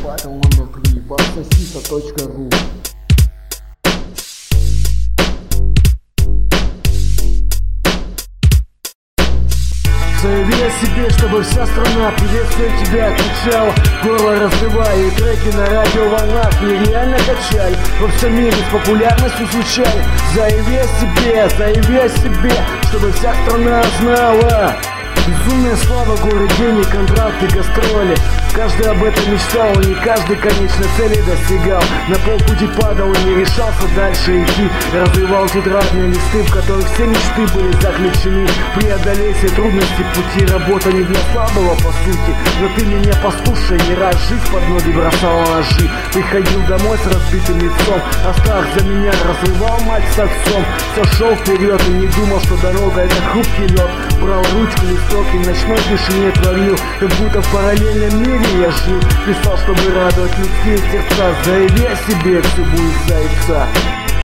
Факел номер 3, Барсасиса.ру. Заяви о себе, чтобы вся страна приветствуя тебя кричала, горло разбивая и треки на радиоволнах нереально качали, во всем мире с популярностью звучали. Заяви о себе, чтобы вся страна знала. Безумная слава, город, денег, контракты, гастроли. Каждый об этом мечтал, и не каждый, конечно, цели достигал. На полпути падал и не решался дальше идти. Развивал тетрадные листы, в которых все мечты были заключены. Преодолей все трудности пути, работа не для слабого по сути. Но ты меня послушай, не раз жизнь под ноги бросала ножи. Приходил домой с разбитым лицом, а страх за меня разрывал мать с отцом. Все шел вперед и не думал, что дорога это хрупкий лед. Брал ручку, листок и в ночной тишине творил, как будто в параллельном мире я жил. Писал, чтобы радовать людские сердца. Заяви о себе, все будет зайца.